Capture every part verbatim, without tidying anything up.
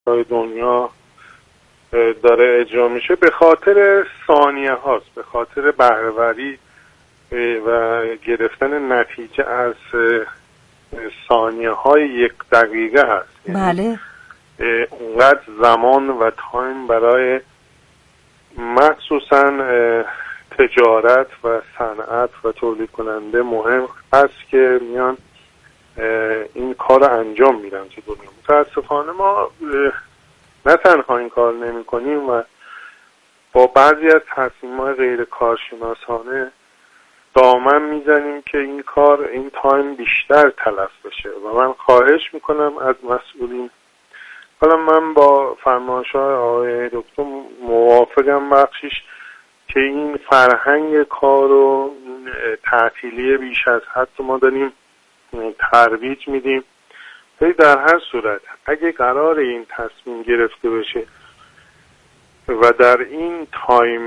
دنیا داره اجرا میشه به خاطر ثانیه هاست، به خاطر بهره‌وری و گرفتن نتیجه از ثانیه های یک دقیقه هست. بله. اونقدر زمان و تایم برای مخصوصا تجارت و صنعت و تولید کننده مهم هست که میان این کار رو انجام میدن تو دنیا. متاسفانه ما نه تنها این کار نمی کنیم و با بعضی از تصمیم‌های غیر کارشناسانه دامن میزنیم که این کار این تایم بیشتر تلف بشه و من خواهش میکنم از مسئولین، حالا من با فرمایش‌های آقای دکتر موافقم بخشیش که این فرهنگ کار و تعطیلی بیش از حد ما داریم ترویج میدیم. ولی در هر صورت اگه قرار این تصمیم گرفته بشه و در این تایم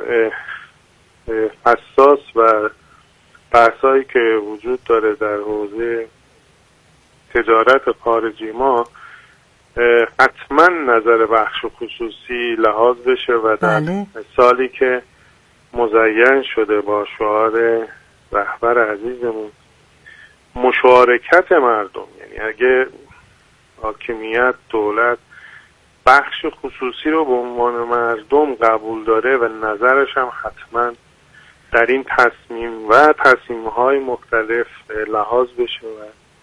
حساس و بحثایی که وجود داره در حوزه تجارت خارجی ما حتما نظر بخش خصوصی لحاظ بشه و در بله. سالی که مزین شده با شعار رهبر عزیزمون مشارکت مردم، یعنی اگه حاکمیت دولت بخش خصوصی رو به عنوان مردم قبول داره و نظرش هم حتما در این تصمیم و تصمیم‌های مختلف لحاظ بشه و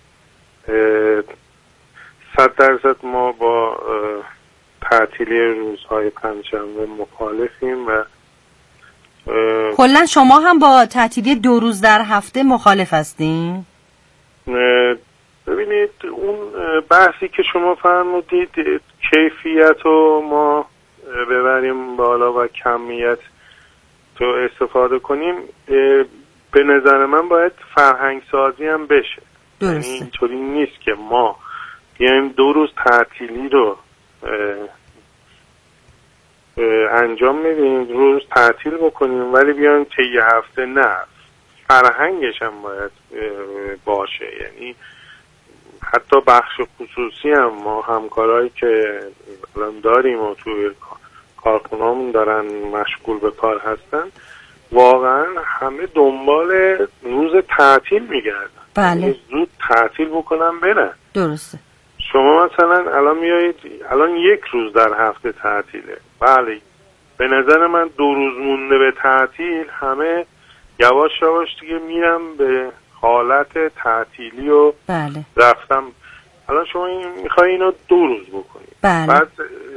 صد درصد ما با تعطیلی روزهای پنجشنبه مخالفیم و کلا شما هم با تعطیلی دو روز در هفته مخالف هستین؟ ببینید اون بحثی که شما فرمودید کیفیت رو ما ببریم بالا و کمیت تو استفاده کنیم، به نظر من باید فرهنگ سازی هم بشه. درسته. یعنی اینطوری نیست که ما بیایم دو روز تعطیلی رو انجام میدیم، روز تعطیل بکنیم ولی بیایم طی هفته نه. فرهنگش هم باید باشه، یعنی حتی بخش خصوصی هم ما همکارایی که الان داریم و توی کارخونه‌مون دارن مشغول به کار هستن واقعا همه دنبال روز تعطیل میگردن. بله. زود تعطیل بکنن برن. درسته. شما مثلا الان میایید الان یک روز در هفته تعطیله، بله به نظر من دو روز مونده به تعطیل همه یواش یواش دیگه میرم به حالت تعطیلی و بله. رفتم. الان شما این میخوای اینو دو روز بکنید. بله. بعد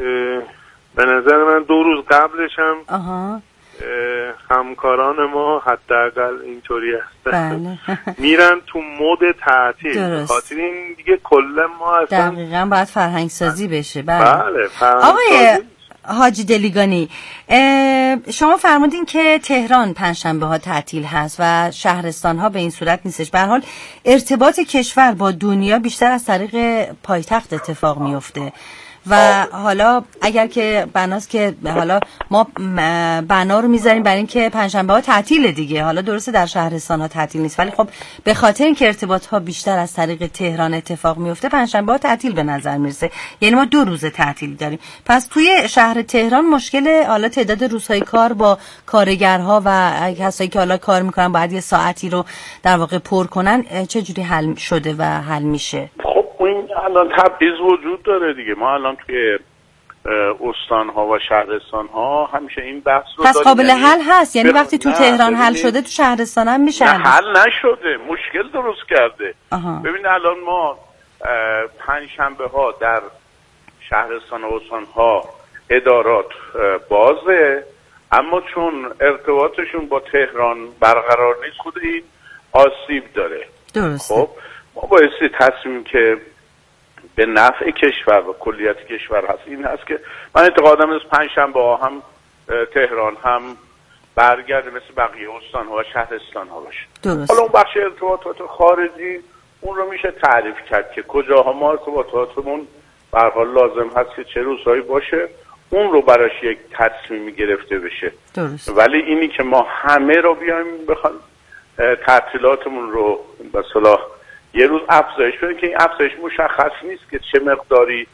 به نظر من دو روز قبلش هم آها. همکاران ما حداقل اینطوری هستن بله. میرن تو مود تعطیل. خاطر این دیگه کلا ما اصلا دقیقاً باید فرهنگ سازی بشه. بله. بله فرهنگ آقای سازی. حاجی دلیگانی، شما فرمودین که تهران پنجشنبه ها تعطیل هست و شهرستان ها به این صورت نیستش. به هر حال ارتباط کشور با دنیا بیشتر از طریق پایتخت اتفاق میفته و حالا اگر که بناست که حالا ما بنا رو میذاریم برای اینکه پنجشنبه ها تعطیله دیگه، حالا درسته در شهرستان ها تعطیل نیست ولی خب به خاطر اینکه ارتباط ها بیشتر از طریق تهران اتفاق میفته پنجشنبه ها تعطیل به نظر میرسه، یعنی ما دو روز تعطیل داریم. پس توی شهر تهران مشکل حالا تعداد روزهای کار با کارگرها و کسایی که حالا کار میکنن باید یه ساعتی رو در واقع پر کنن چه جوری حل شده و حل میشه؟ این الان تبعیض وجود داره دیگه. ما الان توی استان‌ها و شهرستان‌ها همیشه این بحث رو پس داریم. قابل یعنی حل هست، یعنی وقتی تو تهران حل ببینید. شده تو شهرستان هم میشه؟ نه حل نشده، مشکل درست کرده. ببین الان ما پنجشنبه ها در شهرستان و استان‌ها ادارات بازه، اما چون ارتباطشون با تهران برقرار نیست خود این آسیب داره. درسته. خب ما بایستی تصمیم که به نفع کشور و کلیت کشور هست این هست که من اعتقادم از پنجشنبه ها هم تهران هم برگرده مثل بقیه استان ها و شهرستان ها باشه. درسته. حالا اون بخش ارتباطات خارجی اون رو میشه تعریف کرد که کجاها ما ارتباطاتمون به هر حال لازم هست که چه روزهایی باشه، اون رو براش یک تصمیمی گرفته بشه. درسته. ولی اینی که ما همه رو بیایم بخوام تعطیلاتمون رو به صلاح یه روز افزایش بدیم که این افزایش مشخص نیست که چه مقداری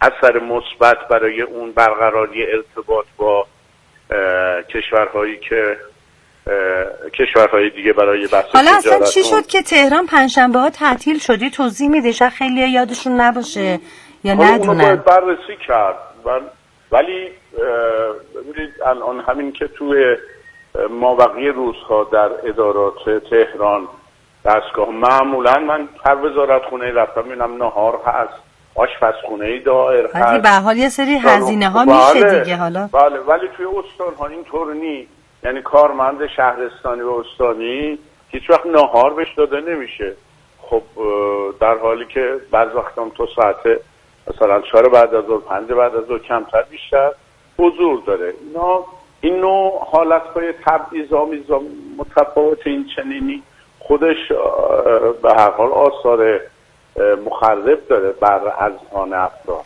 اثر مثبت برای اون برقراری ارتباط با کشورهایی که کشورهای دیگه برای بحث حالا اصلا چی شد که تهران پنجشنبه ها تعطیل شدی؟ توضیح میده، شاید خیلی یادشون نباشه یا ندونن. اونو باید بررسی کرد، ولی ببینید الان همین که توی مابقی روزها در ادارات تهران دستگاه معمولا من هر وزارت خونه رفتم میبینم نهار هست، آشپزخونه دایر هست، ولی به هر حال یه سری هزینه ها میشه دیگه. حالا بله، ولی توی استان ها اینطور نی، یعنی کارمند شهرستانی و استانی هیچ وقت نهار بهش داده نمیشه. خب در حالی که بعض وقت هم تو ساعت مثلا چهار بعد از ظهر، پنج بعد از ظهر کمتر بیشتر حضور داره. اینا این نوع حالت‌های تبعیض‌آمیز و متفاوت این چنینی خودش به هر حال آثار مخرب داره بر اذهان افراد.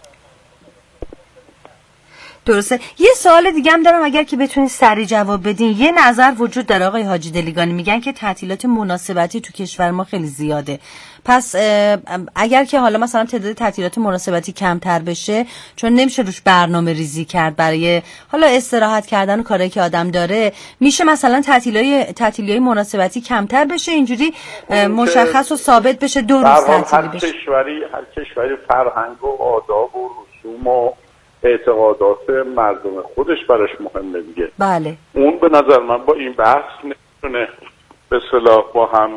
درسته. یه سوال دیگه هم دارم اگر که بتونید سریع جواب بدین. یه نظر وجود داره آقای حاجی دلیگانی، میگن که تعطیلات مناسبتی تو کشور ما خیلی زیاده. پس اگر که حالا مثلا تعداد تعطیلات مناسبتی کمتر بشه، چون نمیشه روش برنامه ریزی کرد برای حالا استراحت کردن و کاری که آدم داره، میشه مثلا تعطیلای تعطیلیای مناسبتی کمتر بشه، اینجوری مشخص و ثابت بشه دو روز تعطیلی بشه. هر کشوری هر کشوری فرهنگ و آداب و رسوم و اعتقادات مردم خودش براش مهمه دیگه. بله. اون به نظر من با این بحث نمیتونه به اصطلاح با هم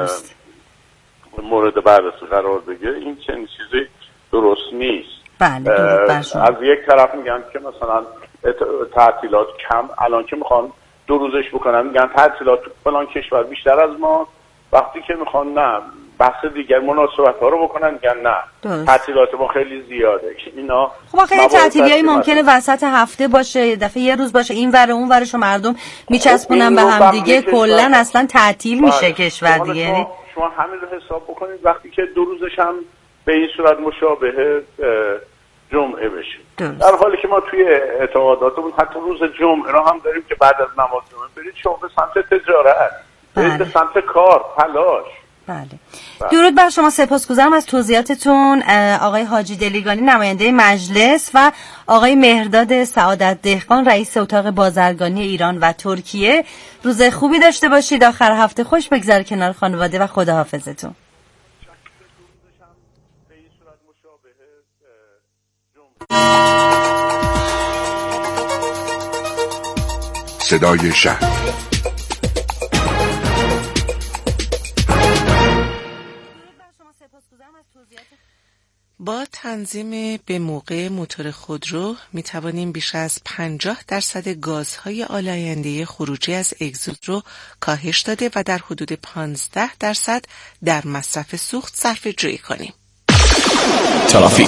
مورد بررسی قرار بگیره. این چنین چیزی درست نیست. بله. از یک طرف میگن که مثلا تعطیلات کم، الان که میخوان دو روزش بکنن میگن تعطیلات فلان کشور بیشتر از ما، وقتی که میخوان نه بحث دیگر مناسبت ها رو بکنن میگن نه تعطیلات ما خیلی زیاده. اینا خب خیلی تعطیلیایی ممکنه وسط هفته باشه، یه دفعه یه روز باشه، این ور اون ورشو مردم میچسبونن به هم دیگه، کلا اصلا تعطیل میشه کشور دیگه. یعنی شما همین رو حساب بکنید وقتی که دو روزش هم به این صورت مشابه جمعه بشه. درست. در حالی که ما توی اعتقاداتمون حتی روز جمعه رو هم داریم که بعد از نماز جمعه برید شما به سمت تجارت، برید به سمت کار، تلاش. بله. درود بر شما، سپاسگزارم از توضیحاتتون آقای حاجی دلیگانی، نماینده مجلس، و آقای مهرداد سعادت دهقان، رئیس اتاق بازرگانی ایران و ترکیه. روز خوبی داشته باشید، آخر هفته خوش بگذره کنار خانواده و خداحافظتون. صدای شهر با تنظیم به موقع موتور خودرو می توانیم بیش از پنجاه درصد گازهای آلاینده خروجی از اگزوز رو کاهش داده و در حدود پانزده درصد در مصرف سوخت صرفه جویی کنیم. ترافیک.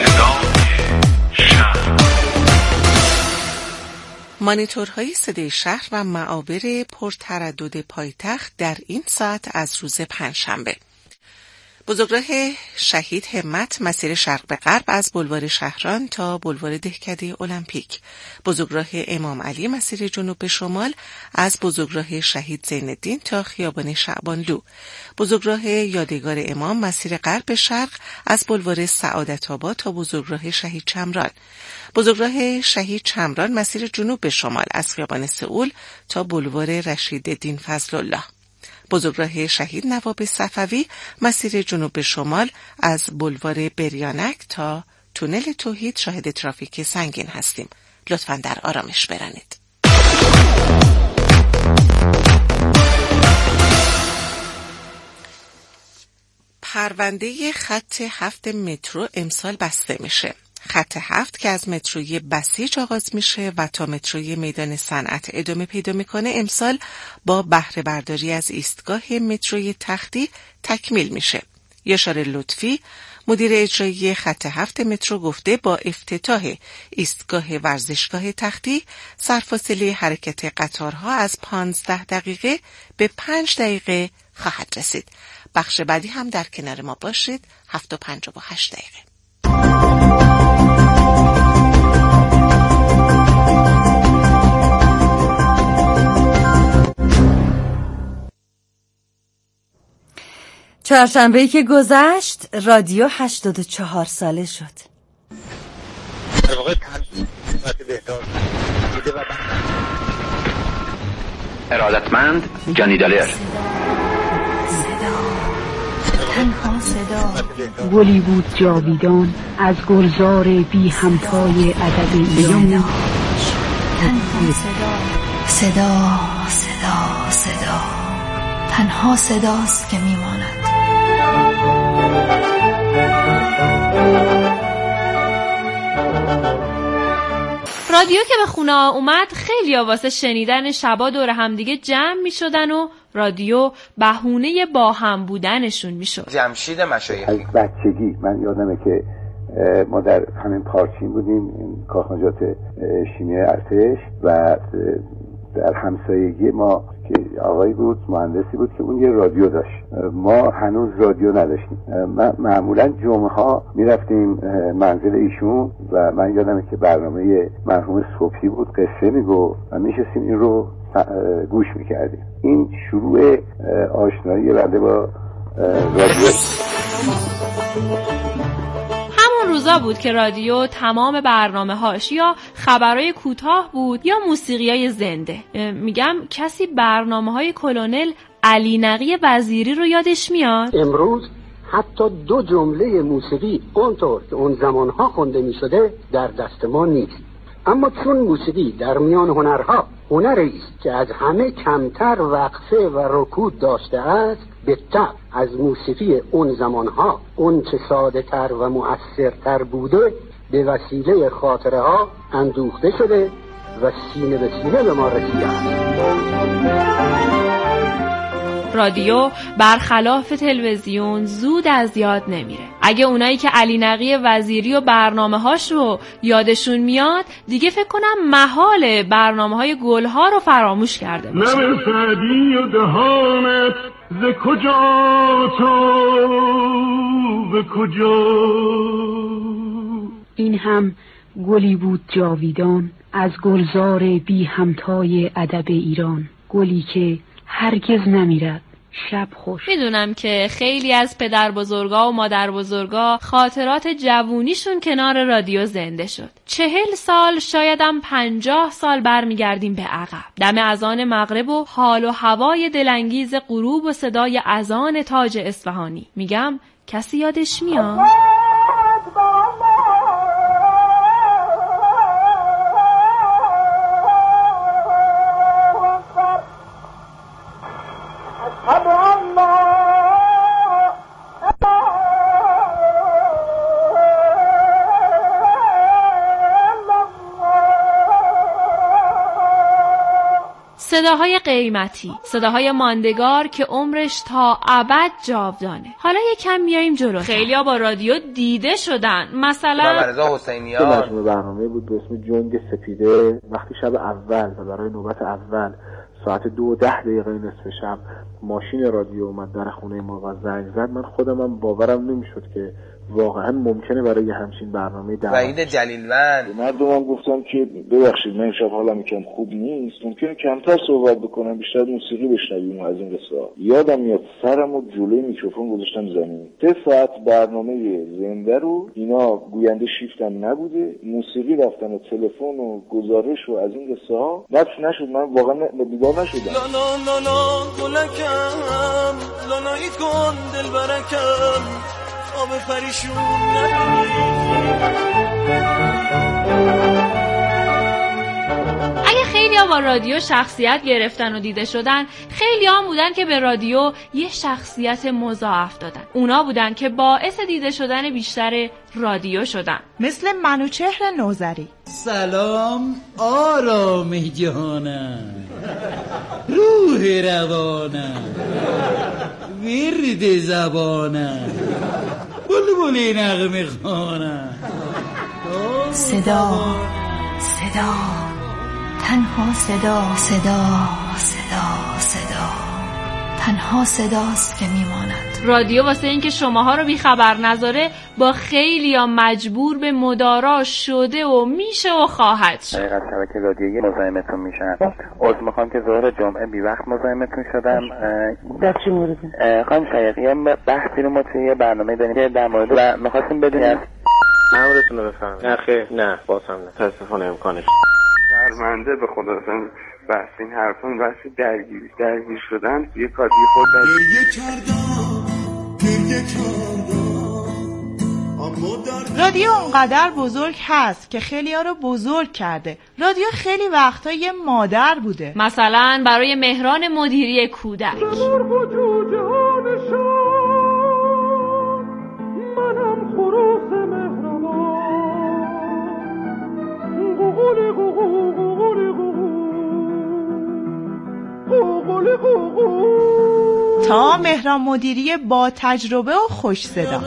مانیتورهای صدای شهر و معابر پرتردد پایتخت در این ساعت از روز پنجشنبه. بزرگراه شهید همت مسیر شرق به غرب از بلوار شهران تا بلوار دهکده المپیک. بزرگراه امام علی مسیر جنوب به شمال از بزرگراه شهید زین‌الدین تا خیابان شعبانلو. بزرگراه یادگار امام مسیر غرب به شرق از بلوار سعادت‌آباد تا بزرگراه شهید چمران. بزرگراه شهید چمران مسیر جنوب به شمال از خیابان سئول تا بلوار رشیدالدین فضل‌الله. بزرگراه شهید نواب صفوی مسیر جنوب به شمال از بلوار بریانک تا تونل توحید شاهد ترافیک سنگین هستیم. لطفاً در آرامش برانید. پرونده خط هفت مترو امسال بسته میشه. خط هفت که از متروی بسیج آغاز میشه و تا متروی میدان صنعت ادامه پیدا میکنه امسال با بهره برداری از ایستگاه متروی تختی تکمیل میشه. یاشار لطفی مدیر اجرایی خط هفت مترو گفته با افتتاح ایستگاه ورزشگاه تختی سرفاصله حرکت قطارها از پانزده دقیقه به پنج دقیقه خواهد رسید. بخش بعدی هم در کنار ما باشید. هفت و پنجاه و هشت دقیقه. چهارشنبه‌ای که گذشت رادیو هشتاد و چهار ساله شد. در واقع تنظیم بهدار دیده و ارادتمند جانی دالر. تنها صدا گلی بود جاویدان از گلزار بی همتای ادب ایران. تنها صدا صدا صدا صدا تنها صداست که میماند. رادیو که به خونه اومد خیلی واسه شنیدن شبا دور همدیگه جمع می شدن و رادیو بهونه با هم بودنشون می شد. جمشید مشایخی از بچگی من یادمه که ما در همین پارچین بودیم، کارخانجات شیمی ارتش، و در همسایگی ما که آقایی بود مهندسی بود که اون یه رادیو داشت. ما هنوز رادیو نداشتیم. معمولا جمعه ها میرفتیم منزل ایشون و من یادمه که برنامه مرحوم صبحی بود، قصه میگفت و میشستیم این رو گوش میکردیم. این شروع آشنایی بنده با رادیو. همون روزا بود که رادیو تمام برنامه هاش یا خبرهای کوتاه بود یا موسیقیای زنده. میگم کسی برنامه های کلونل علی نقی وزیری رو یادش میاد؟ امروز حتی دو جمله موسیقی اونطور که اون زمانها خونده میشده در دست ما نیست. اما چون موسیقی در میان هنرها هنری است که از همه کمتر وقفه و رکود داشته است، به طبع از موسیقی اون زمانها اون چه ساده تر و مؤثرتر بوده به وسیله خاطره ها اندوخته شده و سینه به سینه به ما رسیده است. رادیو برخلاف تلویزیون زود از یاد نمیره. اگه اونایی که علی نقی وزیری و برنامه هاش رو یادشون میاد دیگه فکر کنم محال برنامه های گلها رو فراموش کرده باشه. لب سعدی و دهانت ز کجا تو ز کجا. این هم گلی بود جاویدان از گلزار بی همتای ادب ایران. گلی که هرگز نمیرد. شب خوش. میدونم که خیلی از پدر بزرگا و مادر بزرگا خاطرات جوونیشون کنار رادیو زنده شد. چهل سال شایدم پنجاه سال برمیگردیم به عقب. دم اذان مغرب و حال و هوای دلانگیز غروب و صدای اذان تاج اصفهانی. میگم کسی یادش میاد؟ صداهای قیمتی، صداهای ماندگار که عمرش تا ابد جاودانه. حالا یکم میایم جلو. خیلیا با رادیو دیده شدن. مثلا رضا حسینیان مجموعه برنامه بود به اسم جنگ سپیده. وقتی شب اول و برای نوبت اول ساعت دو و ده دقیقه نصف شب ماشین رادیو اومد در خونه ما و زنگ زد، من خودم هم باورم نمیشد که واقعا ممکنه برای همچین برنامه در وحید جلیلوند. مردمم گفتم که ببخشید من شب حالم یکم خوب نیست، ممکنه کمتر صحبت بکنم بیشتر موسیقی بشنویم از این قصه. یادم میاد سرمو جلوی میکروفون گذاشتم زمین. سه ساعت برنامه زنده رو اینا گوینده شیفتم نبوده، موسیقی رفتن و تلفن و گزارش و از این قصه ها نفس نشد. من واقعا بیدار نشدم. لا لا لا لا گلکم لالایی کن دل برکم آب پریشون اگه خیلی ها با رادیو شخصیت گرفتن و دیده شدن، خیلی ها بودن که به رادیو یه شخصیت مضاعف دادن. اونا بودن که باعث دیده شدن بیشتر رادیو شدن، مثل منوچهر نوذری. سلام آرام جانم، روح روانم، ورد زبانم، بلو بلی نغمه خانم. صدا صدا تنها صدا صدا صدا صدا تنها صداست که میماند. رادیو واسه این که شماها رو بی خبر نذاره با خیلی ها مجبور به مدارا شده و میشه و خواهد شد. از شبکه رادیویی مزاحمتون میشن. عذر میخوام که ظهر جمعه بی وقت مزاحمتون شدم. در چه مورد؟ خانم شایقی بحثی رو ما توی برنامه داریم که در مورد و میخواستیم بدونیم امرتون رو بفرمایید. نه خیر، نه باز هم نه، تاسفانه امکانش شرمنده به خدا. اصلا بحث این حرفان بحث درگیر درگیر شدن یه کاری خود گریه کردم گریه کردم. رادیو اونقدر بزرگ هست که خیلی ها رو بزرگ کرده. رادیو خیلی وقتا یه مادر بوده، مثلا برای مهران مدیری کودک. منم خروس مهربان، قوقلی قوقو قوقلی قوقو قوقلی قوقو. تا مهران مدیری با تجربه و خوش صدا.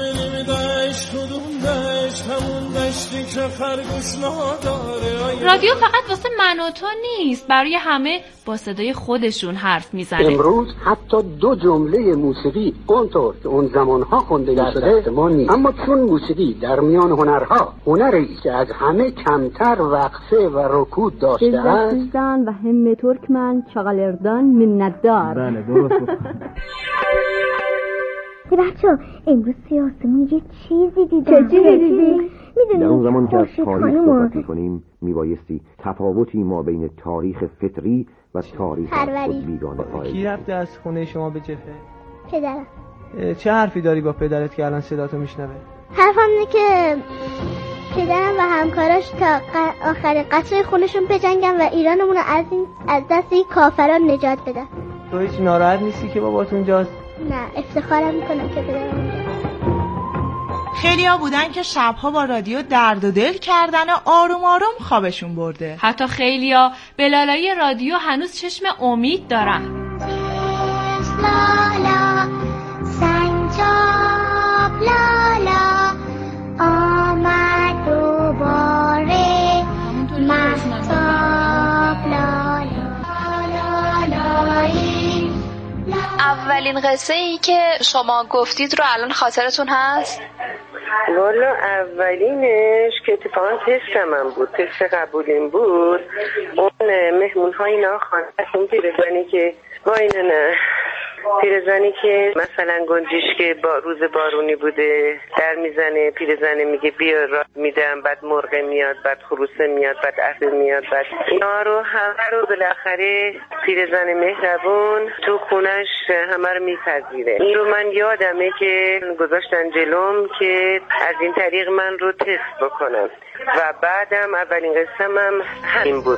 رادیو فقط واسه من و تو نیست، برای همه با صدای خودشون حرف میزنه. امروز حتی دو جمله موسیقی اونطور که اون زمانها خونده شده ما نیست، اما چون موسیقی در میان هنرها هنری که از همه کمتر وقفه و رکود داشته است و همه ترکمن چغلردان منتدار. بله درست. بچه امروز سیاسمون یه چیزی دیدم. چه چیزی دیدی؟ در اون زمان که از تاریخ صحبت می‌کنیم میبایستی تفاوتی ما بین تاریخ فطری و تاریخ خود بیگانه قائل. کی رفته از خونه شما به جبهه؟ پدرم. چه حرفی داری با پدرت که الان صداتو میشنوه؟ حرفم اینه که پدرم و همکاراش تا آخرین قطره خونشون بجنگن و ایرانمون رو از این از دست این کافران نجات بدن. تو هیچ ناراحت نیستی که بابات اونجاست؟ نه، افتخارم میکنم که پدرم اونجاست. خیلی ها بودن که شبها با رادیو درد و دل کردن و آروم آروم خوابشون برده. حتی خیلی ها به لالای رادیو هنوز چشم امید دارن. لالا سنجاب لالا آمد دوباره مهتاب لالا لالایی. اولین قصه ای که شما گفتید رو الان خاطرتون هست؟ والا اولینش که اتفاقا تستم هم بود، تست قبولیم بود. اون مهمون های ناخوانده اون پیرزنی که با اینه نه پیرزنی که مثلا گنجیش که با روز بارونی بوده در میزنه، پیرزنه میگه بیا راه میدم، بعد مرغ میاد، بعد خروسه میاد، بعد اسب میاد، بعد اینا رو همه رو بالاخره پیرزن مهربون تو خونش همه رو میپذیره. این رو من یادمه که گذاشتن جلوم که از این طریق من رو تست بکنم و بعدم اولین قسم هم همین بود.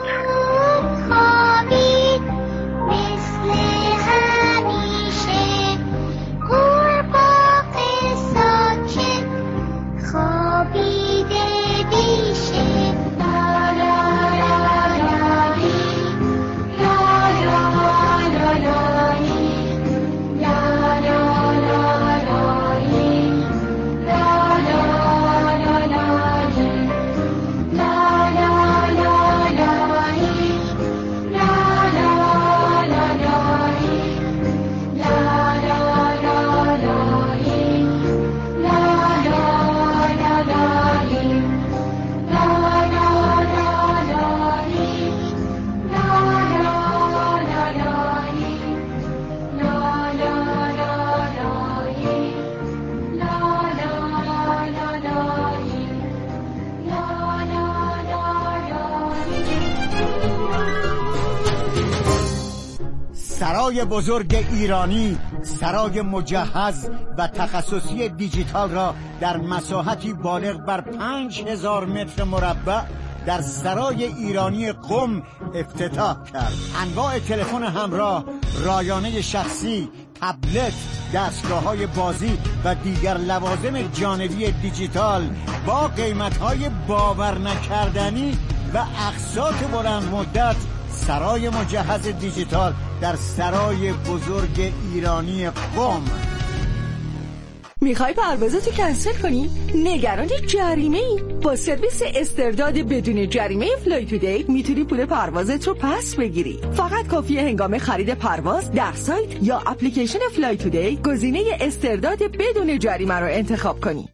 سرای بزرگ ایرانی، سرای مجهز و تخصصی دیجیتال را در مساحتی بالغ بر پنج هزار متر مربع در سرای ایرانی قم افتتاح کرد. انواع تلفن همراه، رایانه شخصی، تبلت، دستگاه‌های بازی و دیگر لوازم جانبی دیجیتال با قیمت‌های باور نکردنی و اقساط بلند مدت. سرای مجهز دیجیتال در سرای بزرگ ایرانی قم. میخوای پروازتو کنسل کنی؟ نگران جریمه ای؟ با سرویس استرداد بدون جریمه فلای تودی میتونی پول پروازت رو پس بگیری. فقط کافیه هنگام خرید پرواز در سایت یا اپلیکیشن فلای تودی گزینه استرداد بدون جریمه رو انتخاب کنی.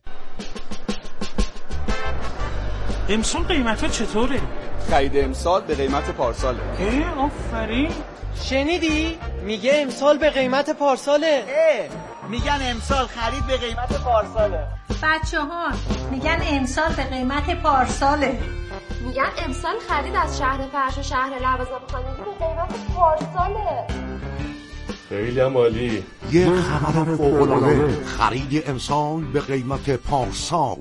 امسال قیمتا چطوره؟ خرید امسال به قیمت پارساله. اه آفرین. شنیدی؟ میگه امسال به قیمت پارساله. اه میگن امسال خرید به قیمت پارساله. بچه ها میگن امسال به قیمت پارساله. میگن امسال خرید از شهر فرش و شهر لوازم خانگی به قیمت پارساله. خیلی هم عالی. یه خبر فوق‌العاده، خرید امسال به قیمت پارسال.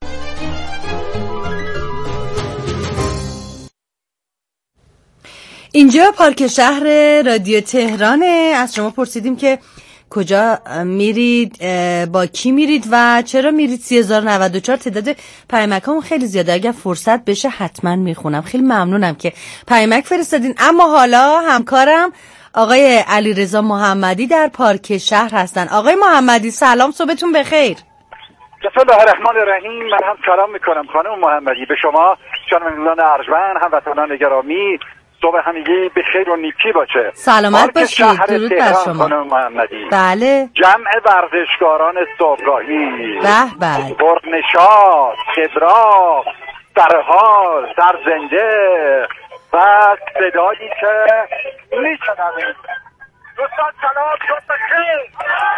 اینجا پارک شهر رادیو تهرانه. از شما پرسیدیم که کجا میرید، با کی میرید و چرا میرید. سه هزار و نود و چهار تعداد پیامک‌هامون خیلی زیاده، اگر فرصت بشه حتما میخونم. خیلی ممنونم که پیامک فرستادین. اما حالا همکارم آقای علیرضا محمدی در پارک شهر هستن. آقای محمدی سلام، صبحتون بخیر. بسم الله الرحمن الرحیم. من هم سلام میکنم خانم محمدی به شما، شنوندگان ارجمند، هموطنان گرامی. صبح همگی به خیر و نیکی باشه. سلامت باشید. درود بر شما خانم محمدی. بله. جمع ورزشکاران صبحگاهی به به، پرنشاط، خضرا، سرحال، سرزنده و صدایی که میشنوید. دوستان سلام، صبح بخیر.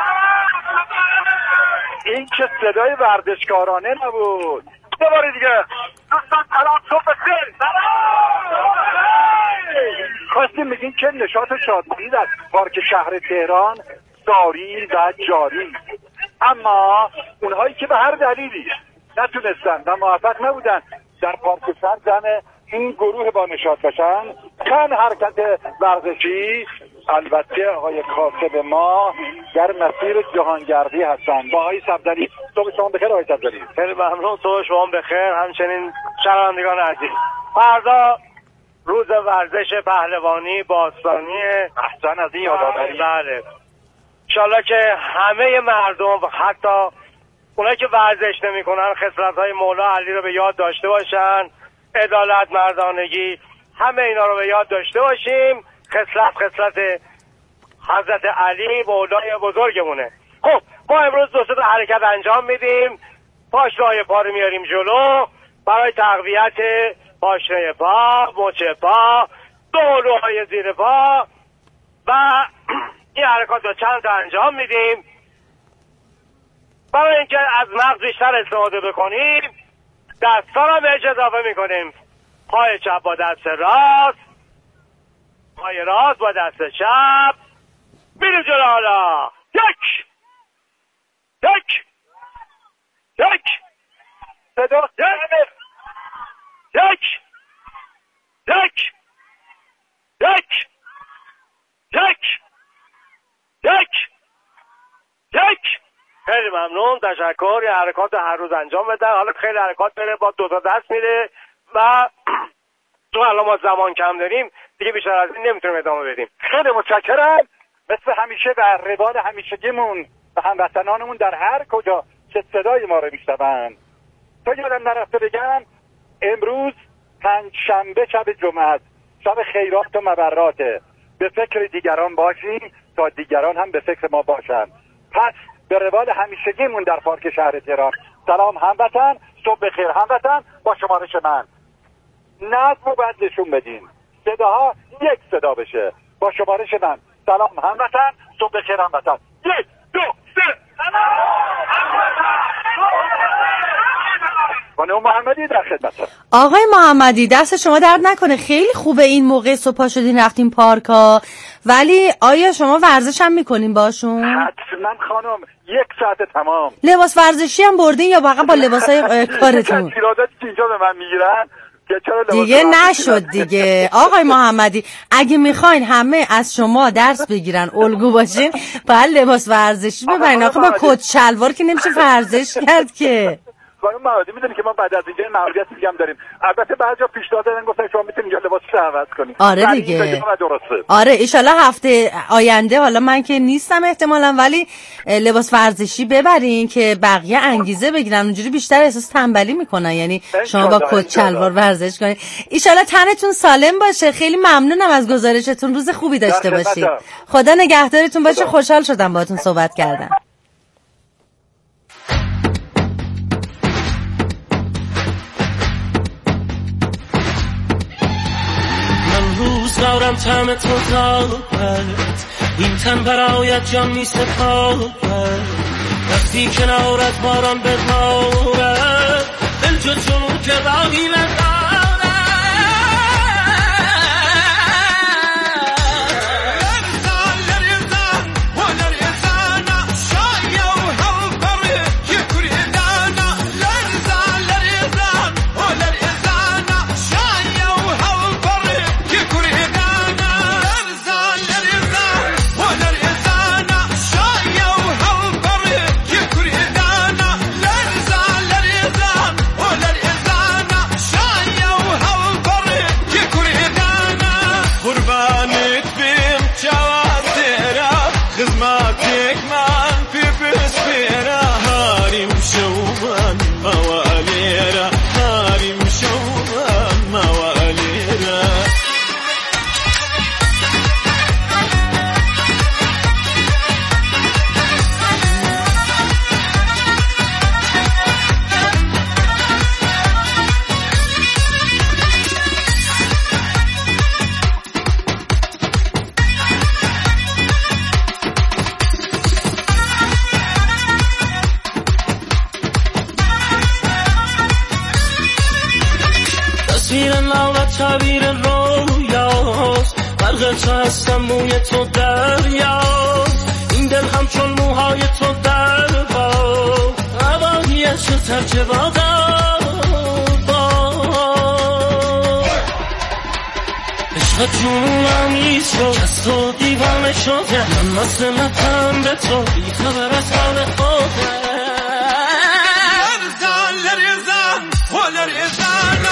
این که صدای ورزشکارانه نبود. دوباره دیگه دوستان سلام، صبح بخیر. خواستیم بگیم که نشاط و شادمانی در پارک شهر تهران ساری و جاری، اما اونهایی که به هر دلیلی نتونستن و موفق نبودن در پارک شهر جمع این گروه با نشاط باشن، چند حرکت ورزشی، البته آقای کاسب ما در مسیر جهانگردی هستن. با آقای صفدری. صبح شما بخیر آقای صفدری. خیلی ممنون. صبح شما بخیر. همچنین شنوندگان عزیز. فردا روز ورزش پهلوانی باستانی. احسن، از این یادآوری. بله. انشالله که همه مردم، حتی اونایی که ورزش نمی‌کنن، خصلت‌های مولا علی رو به یاد داشته باشن. عدالت، مردانگی، همه اینا رو به یاد داشته باشیم. خصلت خصلت حضرت علی مولای بزرگمونه. خب ما امروز دو سه حرکت انجام میدیم. پاشنه‌های پا رو میاریم جلو برای تقویت پاشنه پا، مچ پا، دولوهای زیر پا و این حرکات رو چند تا انجام میدیم. برای اینکه از مغز بیشتر استفاده بکنیم دستا رو بهش اضافه میکنیم. پای چپ با دست راست، پای راست با دست چپ. میریم جلو. حالا یک یک یک صدا یک یک یک یک یک یک یک. خیلی ممنون، تشکر. یه حرکات هر روز انجام بده. حالا خیلی حرکات بره با دو تا دست میره و تو الان ما زمان کم داریم دیگه، بیشتر از این نمیتونیم ادامه بدیم. خیلی متشکرم. مثل همیشه در روال همیشگیمون و هموطنانمون در هر کجا که صدای ما رو میشنون، تا یادم نرفته بگم امروز پنج شنبه شب جمعه، شب خیرات و مبراته. به فکر دیگران باشیم تا دیگران هم به فکر ما باشن. پس به روال همیشگیمون در پارک شهر تهران، سلام هموطن، صبح بخیر هموطن. با شمارش من نظم رو باید نشون بدیم، صداها یک صدا بشه. با شمارش من سلام هموطن، صبح بخیر هموطن. یک دو سه. سلام خانم محمدی در خدمتم. آقای محمدی دست شما درد نکنه، خیلی خوبه این موقع صبح شدین رفتین پارکا، ولی آیا شما ورزش هم میکنین باشون؟ حتما خانم، یک ساعت تمام. لباس ورزشی هم بردین یا واقعا با لباسای کارتون؟ ایراداتی که اینجا به من میگیرن دیگه نشد دیگه. آقای محمدی اگه میخواین همه از شما درس بگیرن، الگو باشین، باید لباس ورزشی ببرین. آخه با کت شلوار که نمیشه ورزش کرد که. خانم محمدی میدونی که ما بعد از اینجا معمولیت دیگه هم داریم. البته بعضیا پیشنهاد دادن گفتن شما میتونید اینجا لباسش عوض کنید. آره دیگه. آره ان شاءالله هفته آینده، حالا من که نیستم احتمالاً، ولی لباس ورزشی ببرین که بقیه انگیزه بگیرن، اونجوری بیشتر احساس تنبلی میکنن. یعنی شما با کت شلوار ورزش کنید. ان شاءالله تنتون سالم باشه. خیلی ممنونم از گزارشتون. روز خوبی داشته باشید. خدا نگهدارتون باشه. خوشحال شدم باهاتون صحبت کردم. روز دارم طعم تو طاقت، این تن برایت جان می سپارد وقتی کنارت باران ببارد دل جو چون که راهی ندارد تعبیر رویاست برق تو هستم موی تو دریاست این دل همچون موهای تو در با هوایت شد ترچه وادار با عشق جونم شد از تو دیوانه شده من مثل متن به تو بی خبر از حال خوده لرزان لرزان و لرزان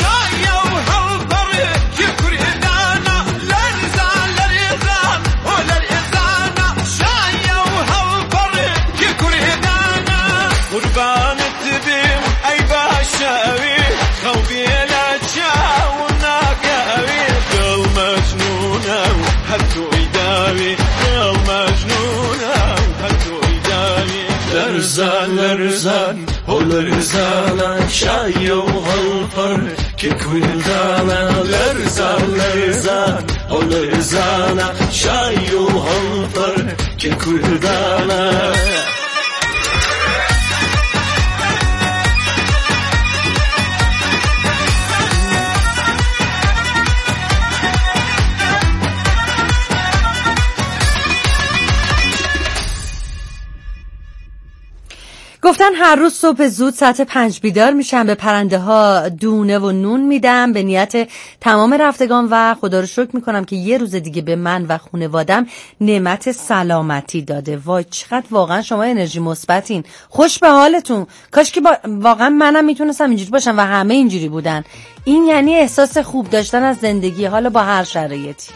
لرزان لرزان و لرزان شای و غلفر که کلدانا لرزان لرزان و لرزان شای و غلفر که کلدانا گفتن هر روز صبح زود ساعت پنج بیدار میشم، به پرنده ها دونه و نون میدم به نیت تمام رفتگان و خدا رو شکر میکنم که یه روز دیگه به من و خانوادم نعمت سلامتی داده. وای چقدر واقعا شما انرژی مثبتین، خوش به حالتون. کاش که با... واقعا منم میتونستم اینجوری باشم و همه اینجوری بودن. این یعنی احساس خوب داشتن از زندگی، حالا با هر شرایطی.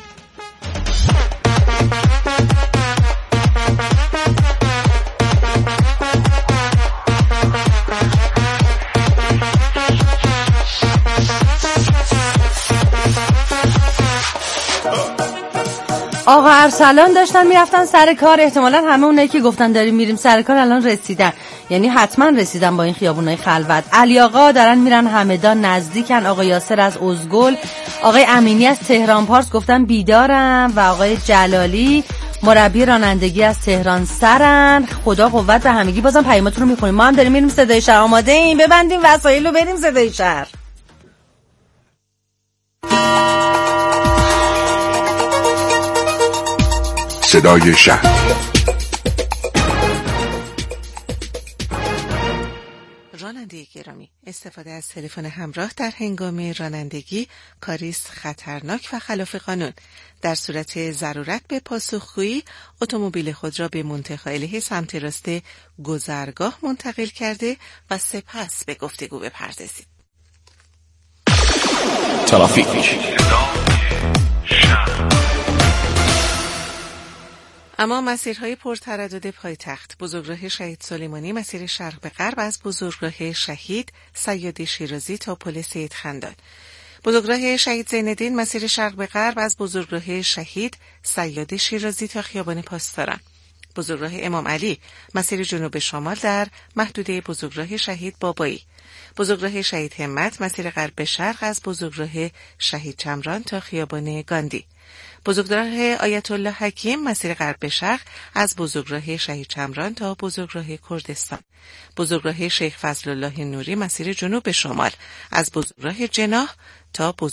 آقا ارسلان داشتن میرفتن سر کار، احتمالاً همه اونایی که گفتن داریم میریم سر کار الان رسیدن، یعنی حتما رسیدن با این خیابونای خلوت. علی آقا دارن میرن همدان نزدیکن، آقا یاسر از ازگل، آقای امینی از تهران پارس گفتن بیدارم و آقای جلالی مربی رانندگی از تهران سرن. خدا قوت به همگی. بازم پیامتون رو میخونیم. ما هم داریم میریم صدای شهر. آماده ایم؟ ببندیم وسایل رو بریم صدای شهر. صدای شهر. راننده گرامی، استفاده از تلفن همراه در هنگام رانندگی کاری است خطرناک و خلاف قانون. در صورت ضرورت به پاسخگویی اتومبیل خود را به منتهی علیه سمت راست گذرگاه منتقل کرده و سپس به گفتگو بپردازید. ترافیک. اما مسیرهای پرتردد پایتخت: بزرگراه شهید سلیمانی مسیر شرق به غرب از بزرگراه شهید صیاد شیرازی تا پل سید خندان، بزرگراه شهید زیندین مسیر شرق به غرب از بزرگراه شهید صیاد شیرازی تا خیابان پاسداران، بزرگراه امام علی مسیر جنوب شمال در محدوده بزرگراه شهید بابایی، بزرگراه شهید همت مسیر غرب به شرق از بزرگراه شهید چمران تا خیابان گاندی، بزرگراه آیت الله حکیم مسیر غرب به شرق از بزرگراه شهید چمران تا بزرگراه کردستان. بزرگراه شیخ فضل الله نوری مسیر جنوب به شمال از بزرگراه جناح تا بزرگراه